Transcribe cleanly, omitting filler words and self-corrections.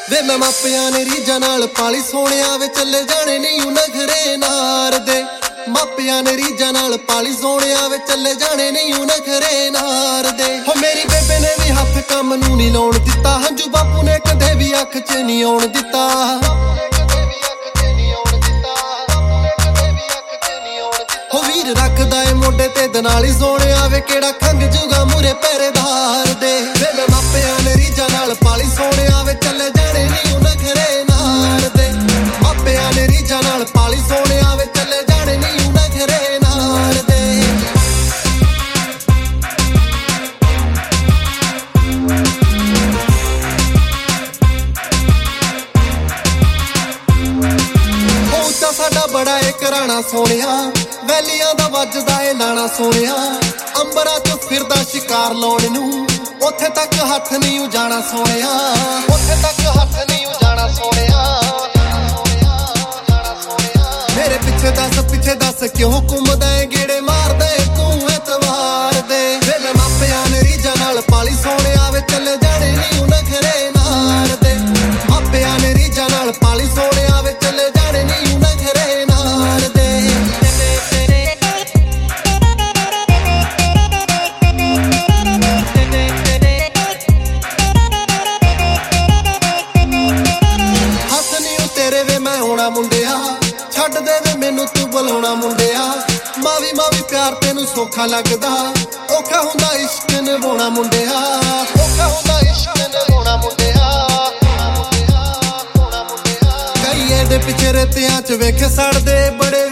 ਵੇ ਮੈਂ ਮਾਪਿਆਂ ਨੇ ਰੀਝਾਂ ਨਾਲ ਪਾਲੀ ਸੋਹਣਿਆ ਵੇ ਚੱਲੇ ਜਾਣੇ ਨਹੀਂ ਉਹ ਨਖਰੇ ਨਾਰ ਦੇ ਮਾਪਿਆਂ ਨੇ ਰੀਝਾਂ ਨਾਲ ਪਾਲੀ ਸੋਹਣਿਆ ਵੇ ਚੱਲੇ ਜਾਣੇ ਨਹੀਂ ਉਹ ਨਖਰੇ ਨਾਰ ਦੇ ਹੋ ਮੇਰੀ ਬੇਬੇ ਨੇ ਵੀ ਹੱਥ ਕੰਮ ਨੂੰ ਨਹੀਂ ਲਾਉਣ ਦਿੱਤਾ ਹੰਝੂ ਬਾਪੂ ਨੇ ਕਦੇ ਵੀ ਅੱਖ 'ਚ ਨਹੀਂ ਆਉਣ ਦਿੱਤਾ ਹੋ ਵੀਰ ਰੱਖਦਾ ਏ ਮੋਢੇ ਤੇ ਦਨਾਲੀ ਸੋਹਣਿਆ ਵੇ ਕਿਹੜਾ ਖੰਗ ਜੂਗਾ ਮੂਰੇ ਪਹਿਰੇਦਾਰ ਦੇ ਵੇ ਮੈਂ ਮਾਪਿਆਂ ਨੇ ਰੀਝਾਂ ਨਾਲ ਪਾਲੀ ਸੋਹਣਿਆ ਵੇ ਚੱਲੇ ਜਾਣੇ ਨਹੀਂ ਉਹ ਨਖਰੇ ਨਾਰ ਦੇ ਮਾਪਿਆਂ ਨੇ ਰੀਝਾਂ ਨਾਲ ਪਾਲੀ ਸੋਹਣਿਆ ਵੇ ਚੱਲੇ ਜਾਣੇ ਨਹੀਂ ਉਹ ਨਖਰੇ ਨਾਰ ਦੇ ਉੱਚਾ ਸਾਡਾ ਬੜਾ ਏ ਘਰਾਣਾ ਸੋਹਣਿਆ ਵੈਲੀਆਂ ਦਾ ਵੱਜਦਾ ਏ ਲਾਣਾ ਸੋਹਣਿਆ ਅੰਬਰਾਂ 'ਚ ਫਿਰਦਾ ਸ਼ਿਕਾਰ ਲਾਉਣ ਨੂੰ ਉੱਥੇ ਤੱਕ ਹੱਥ ਨਹੀਂ ਉਜਾਣਾ ਸੋਹਣਿਆ ਉੱਥੇ ਤੱਕ ਹੱਥ ਨਹੀਂ ਉਜਾਣਾ ਸੋਹਣਿਆ ਮੇਰੇ ਪਿੱਛੇ ਦੱਸ ਕਿਉਂ ਘੁੰਮਦਾ ਏ ਗੇੜੇ ਮਾਰਦਾ ਏ ਤੂੰ ਐਤਵਾਰ ਦੇ ਵੇ ਮੈਂ ਮਾਪਿਆਂ ਨੇ ਰੀਝਾਂ ਨਾਲ ਪਾਲੀ ਸੋਹਣਿਆ ਵੇ ਚੱਲੇ ਜਾਣੇ ਨਹੀਂ ਉਹ ਨਖਰੇ ਨਾਰ ਦੇ ਮਾਪਿਆਂ ਨੇ ਰੀਝਾਂ ਨਾਲ ਪਾਲੀ ਸੋਹਣਿਆ ਵੇ ਚੱਲੇ ਜਾਣੇ ਨਹੀਂ ਉਹ ਨਖਰੇ ਨਾਰ ਦੇ ਹੋਣਾ ਮੁੰਡਿਆ ਛੱਡ ਦੇ ਵੇ ਮੈਨੂੰ ਤੂੰ ਬੁਲਾਉਣਾ ਮੁੰਡਿਆ ਮਾਵੀ ਪਿਆਰ ਤੈਨੂੰ ਸੌਖਾ ਲੱਗਦਾ ਔਖਾ ਹੁੰਦਾ ਇਸ਼ਕ ਨਿਭਾਉਣਾ ਮੁੰਡਿਆ ਔਖਾ ਹੁੰਦਾ ਇਸ਼ਕ ਨਿਭਾਉਣਾ ਮੁੰਡਿਆ ਕਈ ਇਹਦੇ ਪਿੱਛੇ ਰੇਤਿਆਂ 'ਚ ਵੇਖ ਸੜਦੇ ਬੜੇ